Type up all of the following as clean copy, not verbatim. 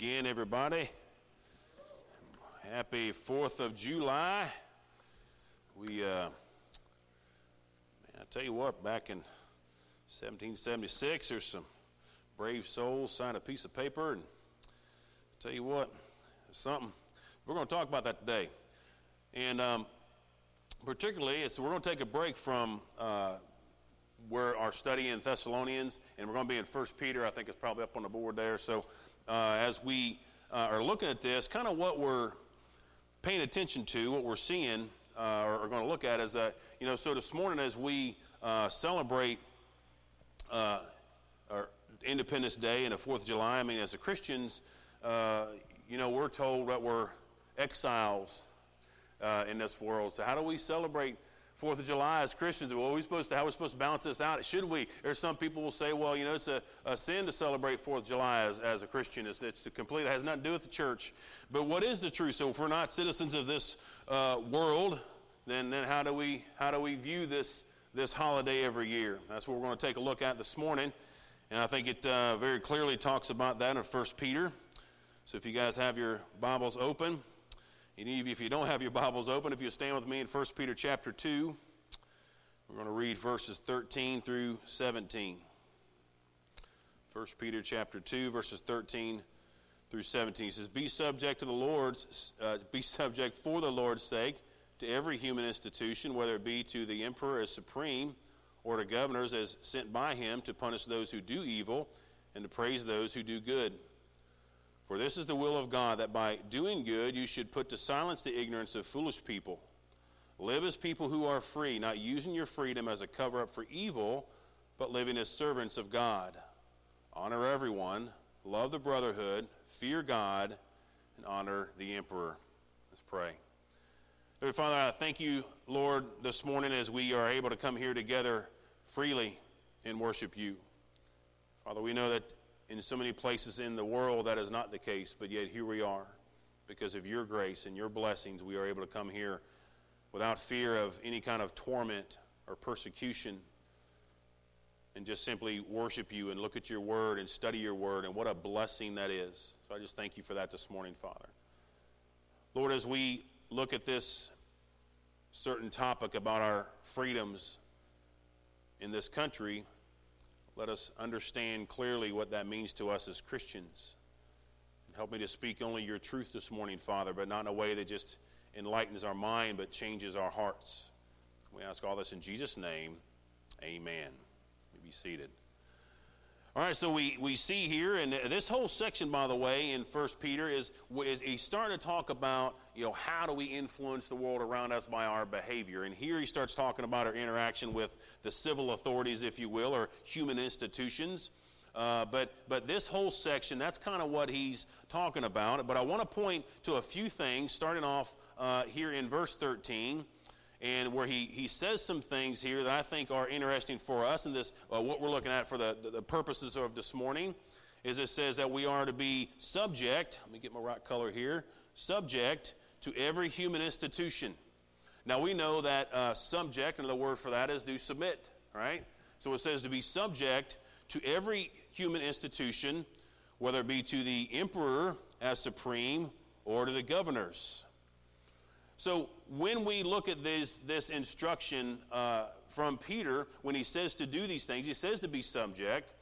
again, everybody. Happy 4th of July. I tell you what, back in 1776, there's some brave souls signed a piece of paper, and I tell you what, something. We're going to talk about that today. And particularly, we're going to take a break from where our study in Thessalonians, and we're going to be in 1 Peter. I think it's probably up on the board there. So as we are looking at this, kind of what we're paying attention to, what we're seeing, or are going to look at is that, so this morning as we celebrate our Independence Day and the 4th of July, I mean, as Christians, we're told that we're exiles in this world. So how do we celebrate 4th of July as Christians? How are we supposed to balance this out? Should we? There's some people will say, well, it's a sin to celebrate 4th of July as a Christian. It's complete. It has nothing to do with the church. But what is the truth? So if we're not citizens of this world, then how do we view this holiday every year? That's what we're going to take a look at this morning. And I think it very clearly talks about that in 1 Peter. So if you guys have your Bibles open, any of you, if you don't have your Bibles open, if you'll stand with me in 1 Peter chapter 2, we're going to read verses 13 through 17. 1 Peter chapter 2, verses 13 through 17. It says, be subject for the Lord's sake to every human institution, whether it be to the emperor as supreme, or to governors as sent by him to punish those who do evil and to praise those who do good. For this is the will of God, that by doing good you should put to silence the ignorance of foolish people. Live as people who are free, not using your freedom as a cover-up for evil, but living as servants of God. Honor everyone, love the brotherhood, fear God, and honor the emperor. Let's pray. Dear Father, I thank you, Lord, this morning as we are able to come here together freely and worship you. Father, we know that in so many places in the world that is not the case, but yet here we are. Because of your grace and your blessings, we are able to come here without fear of any kind of torment or persecution, and just simply worship you and look at your word and study your word, and what a blessing that is. So I just thank you for that this morning, Father. Lord, as we look at this certain topic about our freedoms in this country, let us understand clearly what that means to us as Christians. Help me to speak only your truth this morning, Father, but not in a way that just enlightens our mind, but changes our hearts. We ask all this in Jesus' name. Amen. You be seated. All right, so we see here, and this whole section, by the way, in 1 Peter is he's starting to talk about, how do we influence the world around us by our behavior. And here he starts talking about our interaction with the civil authorities, if you will, or human institutions. But this whole section, that's kind of what he's talking about. But I want to point to a few things, starting off here in verse 13. And where he says some things here that I think are interesting for us, and this what we're looking at for the purposes of this morning, is it says that we are to be subject, let me get my right color here, subject to every human institution. Now we know that subject, and the word for that is to submit, right? So it says to be subject to every human institution, whether it be to the emperor as supreme or to the governors. So when we look at this instruction from Peter, when he says to do these things, he says to be subject.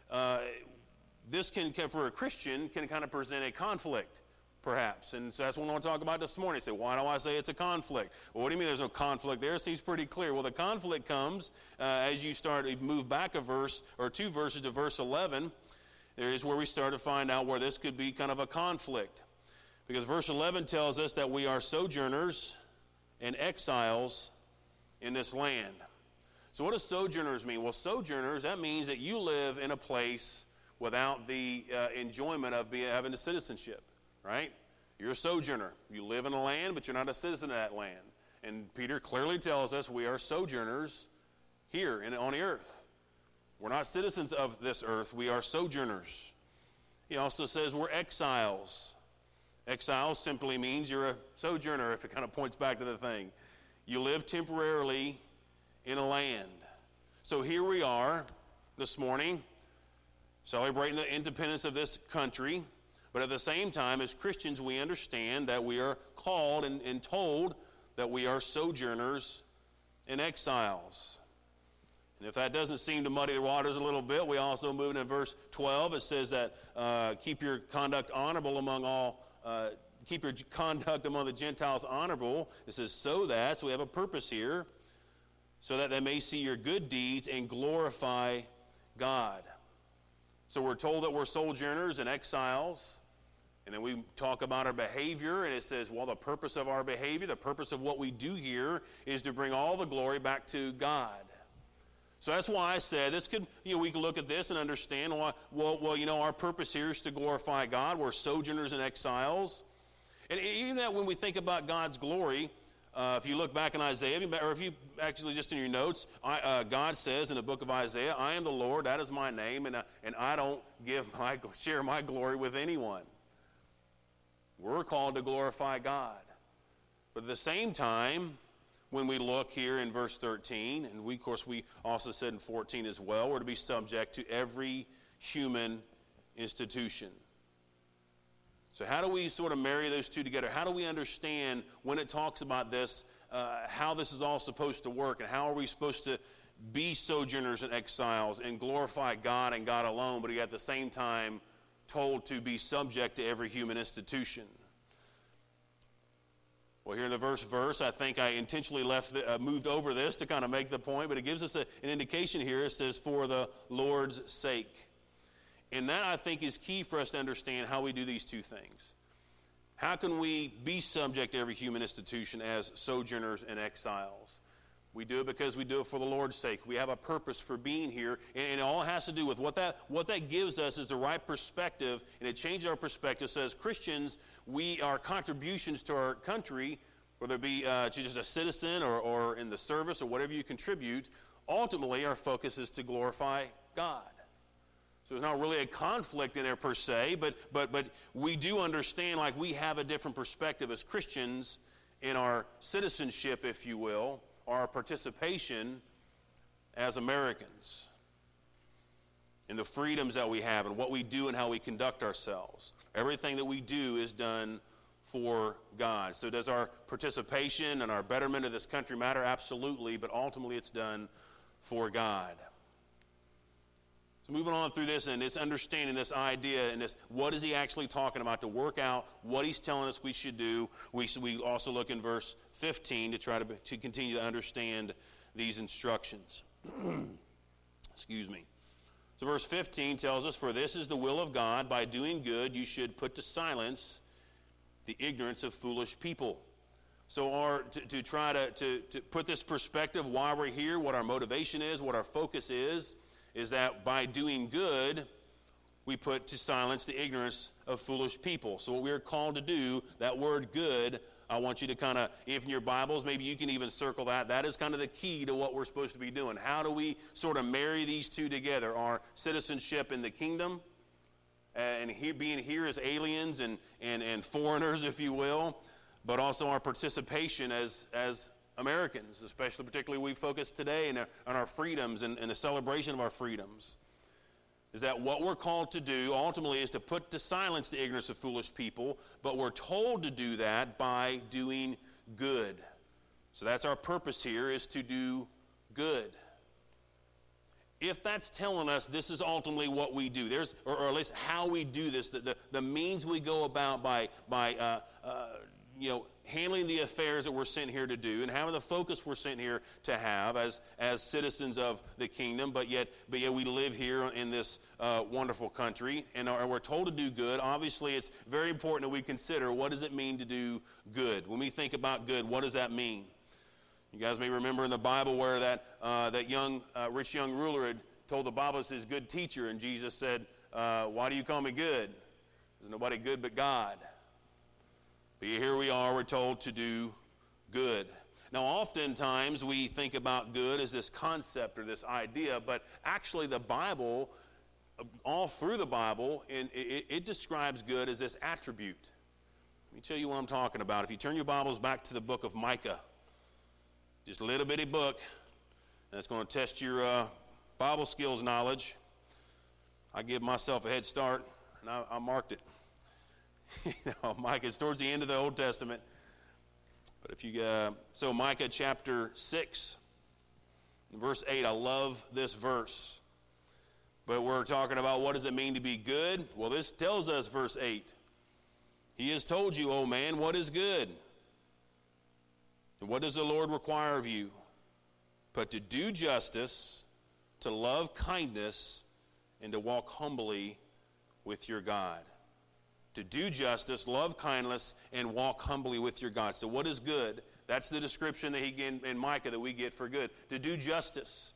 This can, for a Christian, can kind of present a conflict, perhaps. And so that's what I want to talk about this morning. Say, why do I say it's a conflict? Well, what do you mean there's no conflict there? It seems pretty clear. Well, the conflict comes as you move back a verse or two verses to verse 11. There is where we start to find out where this could be kind of a conflict. Because verse 11 tells us that we are sojourners and exiles in this land. So what does sojourners mean? Well, sojourners, that means that you live in a place without the enjoyment of having a citizenship, right? You're a sojourner. You live in a land, but you're not a citizen of that land. And Peter clearly tells us we are sojourners here on the earth. We're not citizens of this earth. We are sojourners. He also says we're exiles. Exile simply means you're a sojourner, if it kind of points back to the thing. You live temporarily in a land. So here we are this morning, celebrating the independence of this country, But at the same time, as Christians, we understand that we are called and told that we are sojourners and exiles. And if that doesn't seem to muddy the waters a little bit, we also move into verse 12. It says that keep your conduct honorable among all, keep your conduct among the Gentiles honorable. It says so we have a purpose here, so that they may see your good deeds and glorify God. So we're told that we're sojourners and exiles. And then we talk about our behavior, and it says, well, the purpose of our behavior, the purpose of what we do here is to bring all the glory back to God. So that's why I said this could, we can look at this and understand why, our purpose here is to glorify God. We're sojourners and exiles. And even that when we think about God's glory, if you look back in Isaiah, or if you actually just in your notes, God says in the book of Isaiah, I am the Lord, that is my name, and I don't share my glory with anyone. We're called to glorify God. But at the same time, when we look here in verse 13, and we also said in 14 as well, we're to be subject to every human institution. So how do we sort of marry those two together? How do we understand when it talks about this, how this is all supposed to work, and how are we supposed to be sojourners and exiles and glorify God and God alone, but at the same time told to be subject to every human institution? Well, here in the verse, I think I intentionally moved over this to kind of make the point, but it gives us an indication here. It says, for the Lord's sake. And that, I think, is key for us to understand how we do these two things. How can we be subject to every human institution as sojourners and exiles? We do it because we do it for the Lord's sake. We have a purpose for being here, and it all has to do with what that gives us is the right perspective, and it changes our perspective. So as Christians, our contributions to our country, whether it be to just a citizen or in the service or whatever you contribute, ultimately our focus is to glorify God. So there's not really a conflict in there per se, but we do understand, like, we have a different perspective as Christians in our citizenship, if you will, our participation as Americans, in the freedoms that we have and what we do and how we conduct ourselves. Everything that we do is done for God. So does our participation and our betterment of this country matter? Absolutely, but ultimately it's done for God. So moving on through this and it's understanding this idea and this, what is he actually talking about to work out what he's telling us we should do. We also look in verse 15 to try to continue to understand these instructions. Excuse me. So verse 15 tells us, for this is the will of God, by doing good you should put to silence the ignorance of foolish people. So to try to put this perspective, why we're here, what our motivation is, what our focus is that by doing good, we put to silence the ignorance of foolish people. So what we're called to do, that word good, I want you to kind of, if in your Bibles, maybe you can even circle that. That is kind of the key to what we're supposed to be doing. How do we sort of marry these two together? Our citizenship in the kingdom, and being here as aliens and foreigners, if you will, but also our participation as Americans, particularly we focus today on our freedoms and the celebration of our freedoms. Is that what we're called to do ultimately is to put to silence the ignorance of foolish people, but we're told to do that by doing good. So that's our purpose here, is to do good. If that's telling us this is ultimately what we do, or at least how we do this, the means we go about by handling the affairs that we're sent here to do and having the focus we're sent here to have as citizens of the kingdom, but yet we live here in this wonderful country and we're told to do good. Obviously, it's very important that we consider, what does it mean to do good? When we think about good, what does that mean? You guys may remember in the Bible where that rich young ruler had told the Bible, it says, good teacher, and Jesus said, why do you call me good? There's nobody good but God. But here we are, we're told to do good. Now, oftentimes we think about good as this concept or this idea, but actually the Bible, all through the Bible, it describes good as this attribute. Let me tell you what I'm talking about. If you turn your Bibles back to the book of Micah, just a little bitty book, and it's going to test your Bible skills knowledge. I give myself a head start, and I marked it. Micah is towards the end of the Old Testament. But if you so Micah chapter 6, verse 8, I love this verse. But we're talking about what does it mean to be good? Well, this tells us, verse 8. He has told you, O man, what is good. And what does the Lord require of you? But to do justice, to love kindness, and to walk humbly with your God. To do justice, love kindness, and walk humbly with your God. So what is good? That's the description that he gave in Micah that we get for good. To do justice.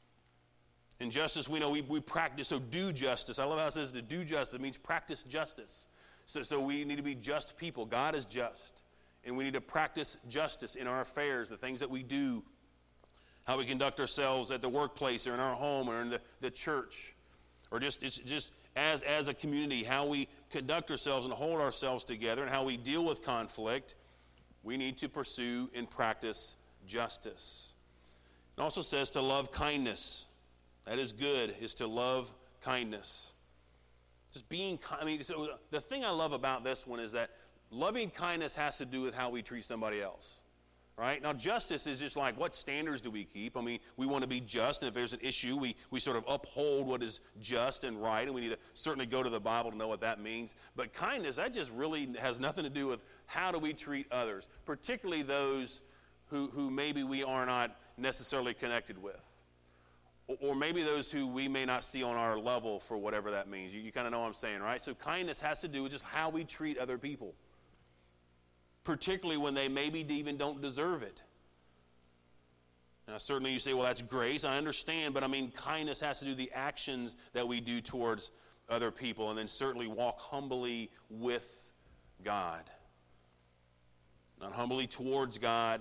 In justice, we know we practice, so do justice. I love how it says to do justice. It means practice justice. So we need to be just people. God is just. And we need to practice justice in our affairs, the things that we do, how we conduct ourselves at the workplace or in our home or in the church, or just as a community, how we conduct ourselves and hold ourselves together and how we deal with conflict. We need to pursue and practice justice. It also says to love kindness. That is good, is to love kindness. Just being kind. So the thing I love about this one is that loving kindness has to do with how we treat somebody else. Right? Now, justice is just like, what standards do we keep? I mean, we want to be just, and if there's an issue, we sort of uphold what is just and right, and we need to certainly go to the Bible to know what that means. But kindness, that just really has nothing to do with how do we treat others, particularly those who maybe we are not necessarily connected with, or maybe those who we may not see on our level for whatever that means. You kind of know what I'm saying, right? So kindness has to do with just how we treat other people, particularly when they maybe even don't deserve it. Now, certainly you say, well, that's grace. I understand, but I mean, kindness has to do with the actions that we do towards other people, and then certainly walk humbly with God. Not humbly towards God,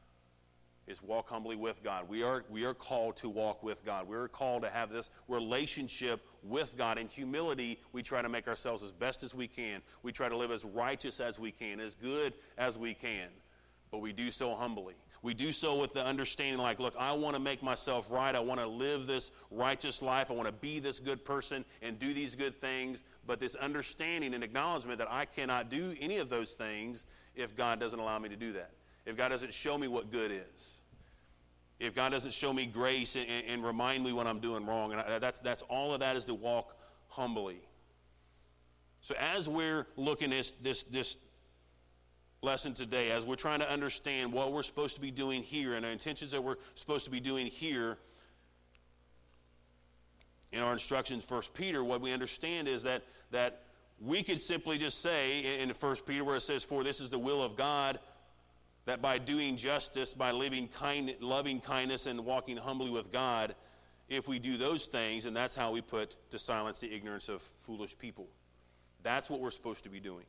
is walk humbly with God. We are called to walk with God. We're called to have this relationship with God. In humility, we try to make ourselves as best as we can. We try to live as righteous as we can, as good as we can. But we do so humbly. We do so with the understanding like, look, I want to make myself right. I want to live this righteous life. I want to be this good person and do these good things. But this understanding and acknowledgement that I cannot do any of those things if God doesn't allow me to do that. If God doesn't show me what good is. If God doesn't show me grace and remind me when I'm doing wrong. And that's all of that is to walk humbly. So as we're looking at this lesson today, as we're trying to understand what we're supposed to be doing here and the intentions that we're supposed to be doing here in our instructions in 1 Peter, what we understand is that we could simply just say in 1 Peter where it says, for this is the will of God, that by doing justice, by loving kindness and walking humbly with God, if we do those things, and that's how we put to silence the ignorance of foolish people. That's what we're supposed to be doing.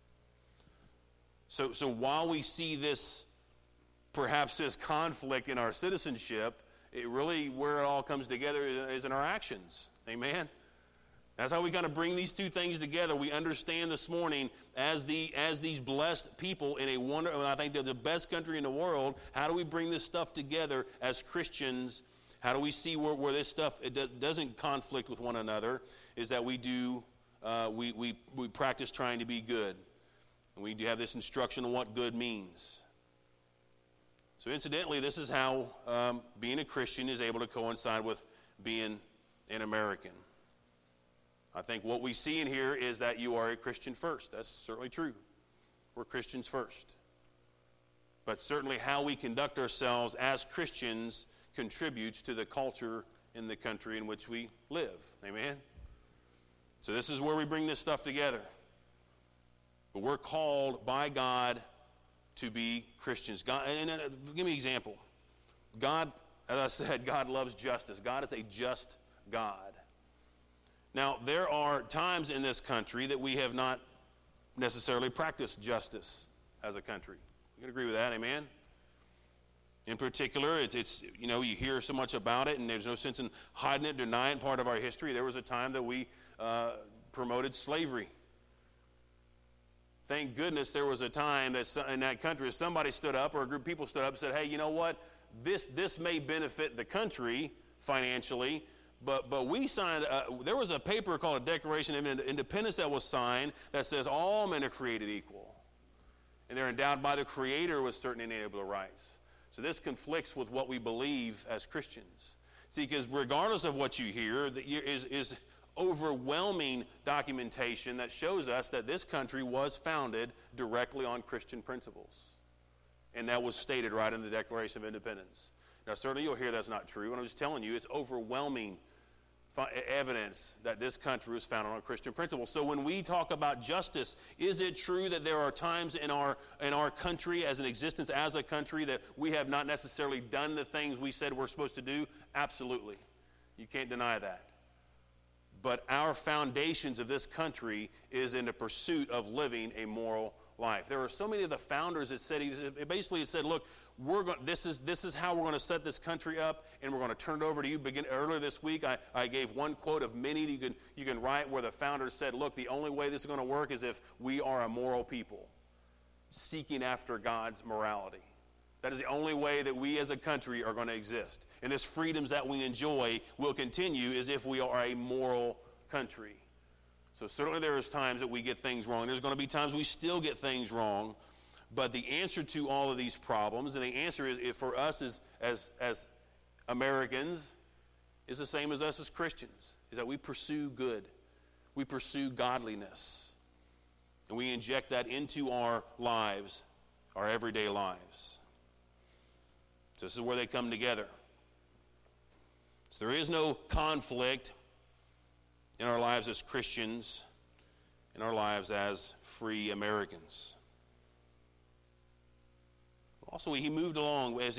So while we see this, perhaps this conflict in our citizenship, it really, where it all comes together is in our actions. Amen? That's how we kind of bring these two things together. We understand this morning as these blessed people in I think they're the best country in the world. How do we bring this stuff together as Christians? How do we see where this stuff doesn't conflict with one another? Is that we practice trying to be good, and we do have this instruction on what good means. So incidentally, this is how being a Christian is able to coincide with being an American. I think what we see in here is that you are a Christian first. That's certainly true. We're Christians first. But certainly how we conduct ourselves as Christians contributes to the culture in the country in which we live. Amen? So this is where we bring this stuff together. But we're called by God to be Christians. God, and give me an example. God, as I said, God loves justice. God is a just God. Now, there are times in this country that we have not necessarily practiced justice as a country. You can agree with that, amen? In particular, it's you hear so much about it, and there's no sense in hiding it, denying part of our history. There was a time that we promoted slavery. Thank goodness there was a time that in that country somebody stood up, or a group of people stood up and said, hey, you know what? This may benefit the country financially, But we signed, there was a paper called a Declaration of Independence that was signed that says all men are created equal. And they're endowed by the Creator with certain inalienable rights. So this conflicts with what we believe as Christians. See, because regardless of what you hear, is overwhelming documentation that shows us that this country was founded directly on Christian principles. And that was stated right in the Declaration of Independence. Now, certainly you'll hear that's not true, and I'm just telling you, it's overwhelming evidence that this country was founded on Christian principles. So when we talk about justice, is it true that there are times in our country, as an existence as a country, that we have not necessarily done the things we said we're supposed to do? Absolutely. You can't deny that. But our foundations of this country is in the pursuit of living a moral life. There are so many of the founders that said, it said, look, this is how we're going to set this country up, and we're going to turn it over to you. Earlier this week, I gave one quote of many you can write where the founders said, look, the only way this is going to work is if we are a moral people seeking after God's morality. That is the only way that we as a country are going to exist. And this freedoms that we enjoy will continue is if we are a moral country. So certainly there is times that we get things wrong. There's going to be times we still get things wrong. But the answer to all of these problems, and the answer is for us as Americans, is the same as us as Christians, is that we pursue good. We pursue godliness. And we inject that into our lives, our everyday lives. So this is where they come together. So there is no conflict in our lives as Christians, in our lives as free Americans. Also, he moved along as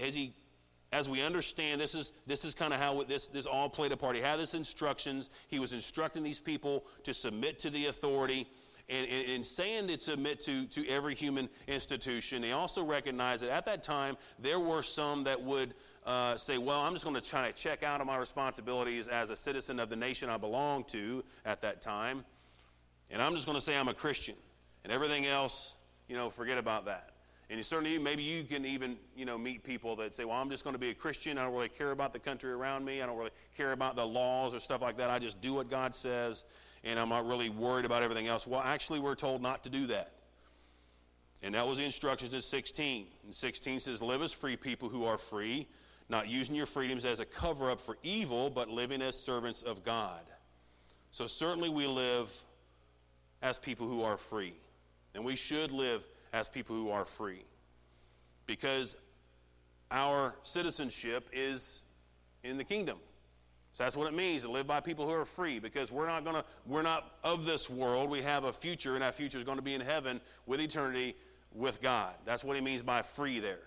we understand. This is kind of how this all played a part. He had his instructions. He was instructing these people to submit to the authority, and saying to submit to every human institution. He also recognized that at that time there were some that would say, "Well, I'm just going to try to check out of my responsibilities as a citizen of the nation I belong to at that time, and I'm just going to say I'm a Christian, and everything else, forget about that." And certainly, maybe you can even, meet people that say, well, I'm just going to be a Christian. I don't really care about the country around me. I don't really care about the laws or stuff like that. I just do what God says, and I'm not really worried about everything else. Well, actually, we're told not to do that. And that was the instructions in 16. And 16 says, live as free people who are free, not using your freedoms as a cover-up for evil, but living as servants of God. So certainly we live as people who are free. And we should live as people who are free, because our citizenship is in the kingdom. So that's what it means to live by people who are free, because we're not of this world. We have a future, and that future is going to be in heaven with eternity with God. That's what he means by free there.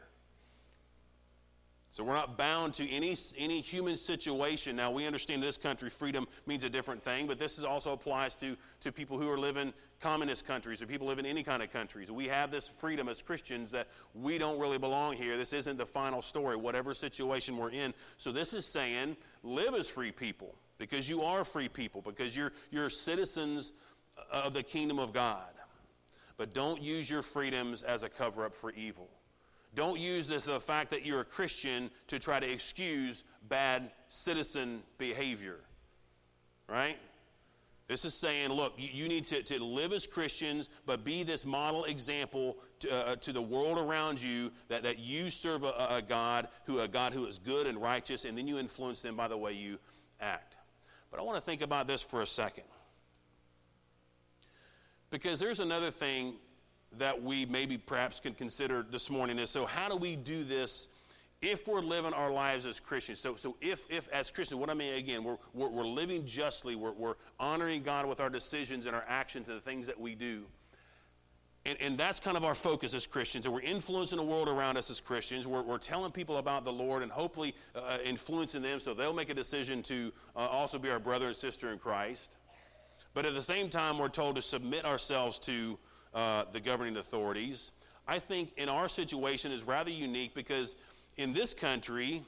So we're not bound to any human situation. Now, we understand in this country freedom means a different thing, but this also applies to people who are living communist countries or people live in any kind of countries. We have this freedom as Christians that we don't really belong here. This isn't the final story, whatever situation we're in. So this is saying live as free people, because you are free people, because you're citizens of the kingdom of God. But don't use your freedoms as a cover-up for evil. Don't use the fact that you're a Christian to try to excuse bad citizen behavior, right? This is saying, look, you need to live as Christians, but be this model example to the world around you that you serve a God who is good and righteous, and then you influence them by the way you act. But I want to think about this for a second, because there's another thing that we maybe perhaps can consider this morning is, so how do we do this if we're living our lives as Christians? So if as Christians, what I mean, again, we're living justly, we're honoring God with our decisions and our actions and the things that we do. And that's kind of our focus as Christians. And we're influencing the world around us as Christians. We're telling people about the Lord and hopefully influencing them so they'll make a decision to also be our brother and sister in Christ. But at the same time, we're told to submit ourselves to the governing authorities. I think in our situation is rather unique, because in this country,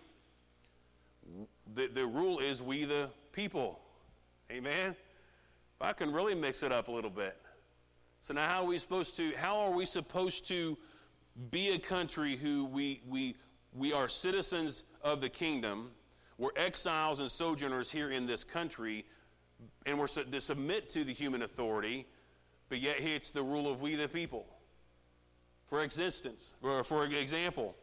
the rule is we the people. Amen? If I can really mix it up a little bit. So now how are we supposed to be a country who we are citizens of the kingdom? We're exiles and sojourners here in this country, and we're to submit to the human authority, but yet it's the rule of we the people. For existence, or for example,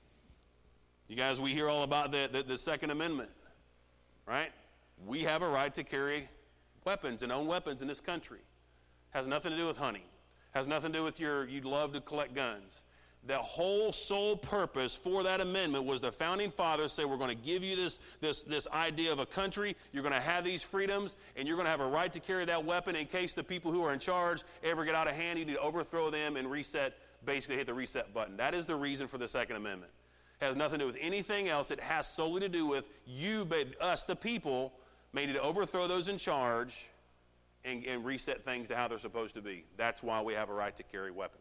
you guys, we hear all about the Second Amendment, right? We have a right to carry weapons and own weapons in this country. Has nothing to do with hunting. Has nothing to do with you love to collect guns. The whole sole purpose for that amendment was the founding fathers say, we're going to give you this idea of a country, you're going to have these freedoms, and you're going to have a right to carry that weapon in case the people who are in charge ever get out of hand. You need to overthrow them and basically hit the reset button. That is the reason for the Second Amendment. It has nothing to do with anything else. It has solely to do with us, the people, may need to overthrow those in charge and reset things to how they're supposed to be. That's why we have a right to carry weapons.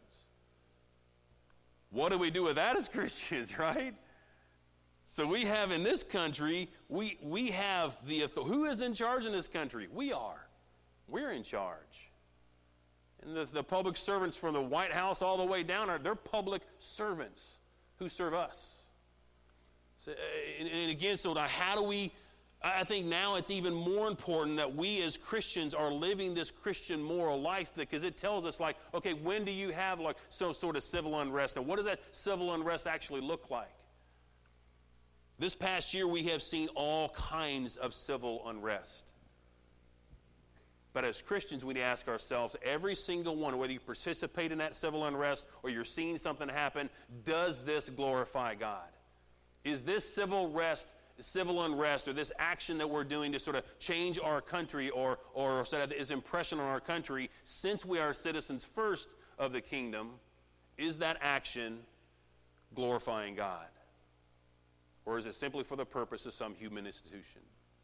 What do we do with that as Christians, right? So we have in this country, we have the authority. Who is in charge in this country? We are. We're in charge. And the public servants from the White House all the way down, they're public servants who serve us. So, and again, so how do we, I think now it's even more important that we as Christians are living this Christian moral life, because it tells us, like, okay, when do you have like some sort of civil unrest? And what does that civil unrest actually look like? This past year we have seen all kinds of civil unrest. But as Christians, we need to ask ourselves, every single one, whether you participate in that civil unrest or you're seeing something happen, does this glorify God? Is this civil unrest or this action that we're doing to sort of change our country or sort of this impression on our country, since we are citizens first of the kingdom, is that action glorifying God? Or is it simply for the purpose of some human institution?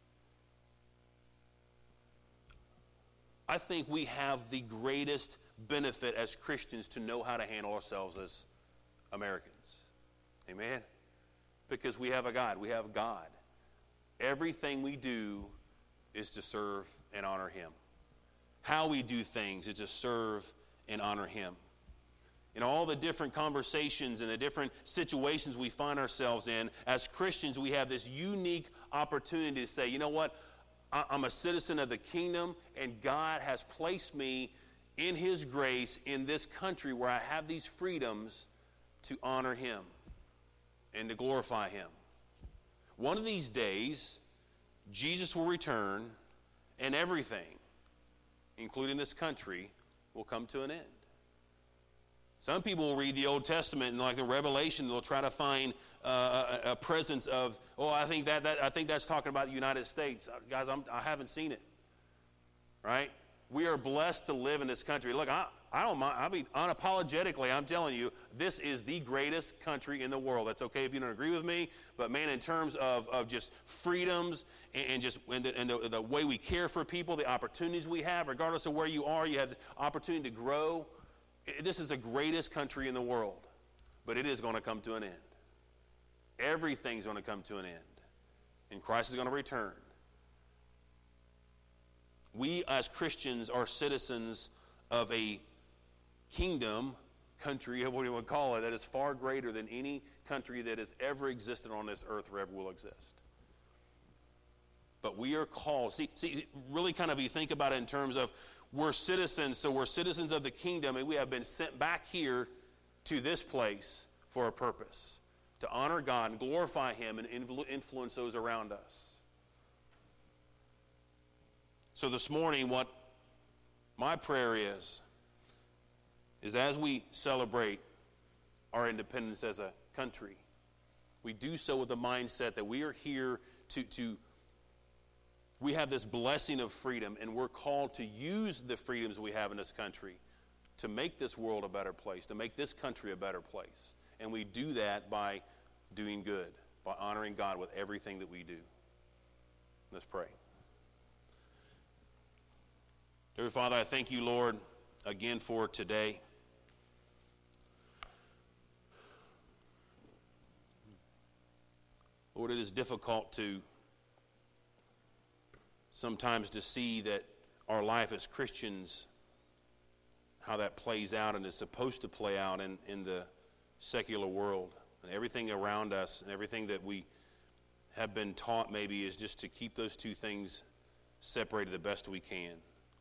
I think we have the greatest benefit as Christians to know how to handle ourselves as Americans. Amen? Because we have a God. We have God. Everything we do is to serve and honor Him. How we do things is to serve and honor Him. In all the different conversations and the different situations we find ourselves in, as Christians, we have this unique opportunity to say, you know what? I'm a citizen of the kingdom, and God has placed me in His grace in this country where I have these freedoms to honor Him and to glorify Him. One of these days, Jesus will return, and everything, including this country, will come to an end. Some people will read the Old Testament and, like the Revelation, they'll try to find a presence of, I think that's talking about the United States. Guys, I haven't seen it. Right? We are blessed to live in this country. Look, I don't mind. I mean, unapologetically, I'm telling you, this is the greatest country in the world. That's okay if you don't agree with me, but man, in terms of just freedoms and the way we care for people, the opportunities we have, regardless of where you are, you have the opportunity to grow. This is the greatest country in the world, but it is going to come to an end. Everything's going to come to an end, and Christ is going to return. We as Christians are citizens of a kingdom, country, what you would call it, that is far greater than any country that has ever existed on this earth or ever will exist. But we are called, see, really kind of you think about it in terms of we're citizens, so we're citizens of the kingdom, and we have been sent back here to this place for a purpose, to honor God and glorify Him and influence those around us. So this morning, what my prayer is as we celebrate our independence as a country, we do so with the mindset that we are here we have this blessing of freedom, and we're called to use the freedoms we have in this country to make this world a better place, to make this country a better place. And we do that by doing good, by honoring God with everything that we do. Let's pray. Dear Father, I thank you, Lord, again for today. Lord, it is difficult sometimes to see that our life as Christians, how that plays out and is supposed to play out in the secular world, and everything around us and everything that we have been taught maybe is just to keep those two things separated the best we can.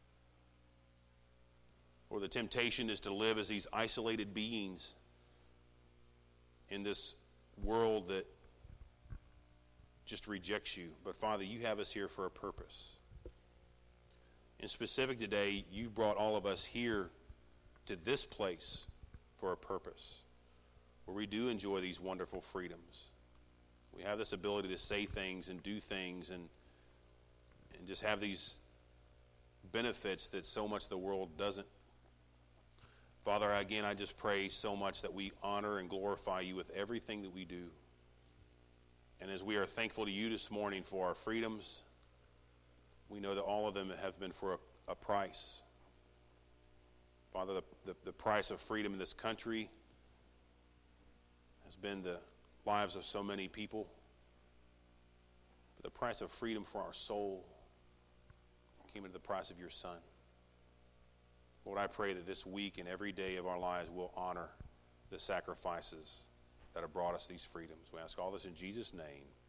Or the temptation is to live as these isolated beings in this world that just rejects you. But Father, you have us here for a purpose. In specific today, you've brought all of us here to this place for a purpose, where we do enjoy these wonderful freedoms. We have this ability to say things and do things and just have these benefits that so much of the world doesn't. Father, again, I just pray so much that we honor and glorify you with everything that we do. And as we are thankful to you this morning for our freedoms, we know that all of them have been for a price. Father, the price of freedom in this country has been the lives of so many people. But the price of freedom for our soul came at the price of your Son. Lord, I pray that this week and every day of our lives we'll honor the sacrifices that have brought us these freedoms. We ask all this in Jesus' name.